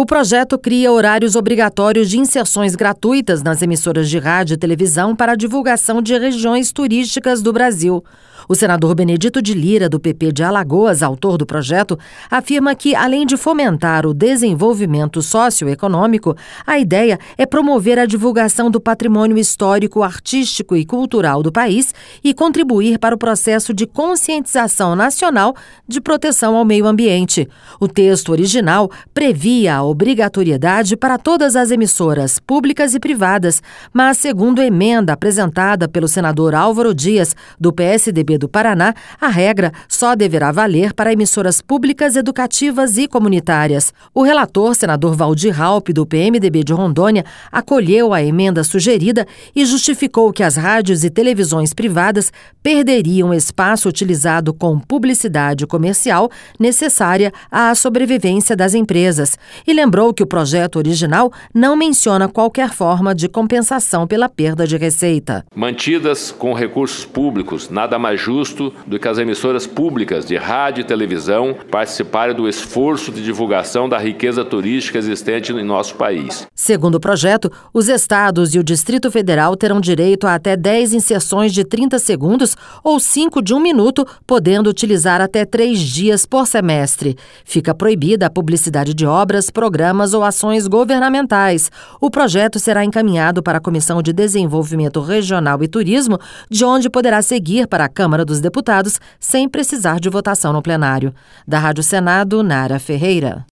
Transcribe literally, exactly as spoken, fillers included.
O projeto cria horários obrigatórios de inserções gratuitas nas emissoras de rádio e televisão para a divulgação de regiões turísticas do Brasil. O senador Benedito de Lira, do P P de Alagoas, autor do projeto, afirma que, além de fomentar o desenvolvimento socioeconômico, a ideia é promover a divulgação do patrimônio histórico, artístico e cultural do país e contribuir para o processo de conscientização nacional de proteção ao meio ambiente. O texto original previa a obrigatoriedade para todas as emissoras, públicas e privadas, mas, segundo a emenda apresentada pelo senador Álvaro Dias, do P S D B do Paraná, a regra só deverá valer para emissoras públicas, educativas e comunitárias. O relator, senador Valdir Raupp, do P M D B de Rondônia, acolheu a emenda sugerida e justificou que as rádios e televisões privadas perderiam espaço utilizado com publicidade comercial necessária à sobrevivência das empresas e lembrou que o projeto original não menciona qualquer forma de compensação pela perda de receita. Mantidas com recursos públicos, nada mais justo do que as emissoras públicas de rádio e televisão participarem do esforço de divulgação da riqueza turística existente em nosso país. Segundo o projeto, os estados e o Distrito Federal terão direito a até dez inserções de trinta segundos ou cinco de um minuto, podendo utilizar até três dias por semestre. Fica proibida a publicidade de obras, programas ou ações governamentais. O projeto será encaminhado para a Comissão de Desenvolvimento Regional e Turismo, de onde poderá seguir para a Câmara dos Deputados sem precisar de votação no plenário. Da Rádio Senado, Nara Ferreira.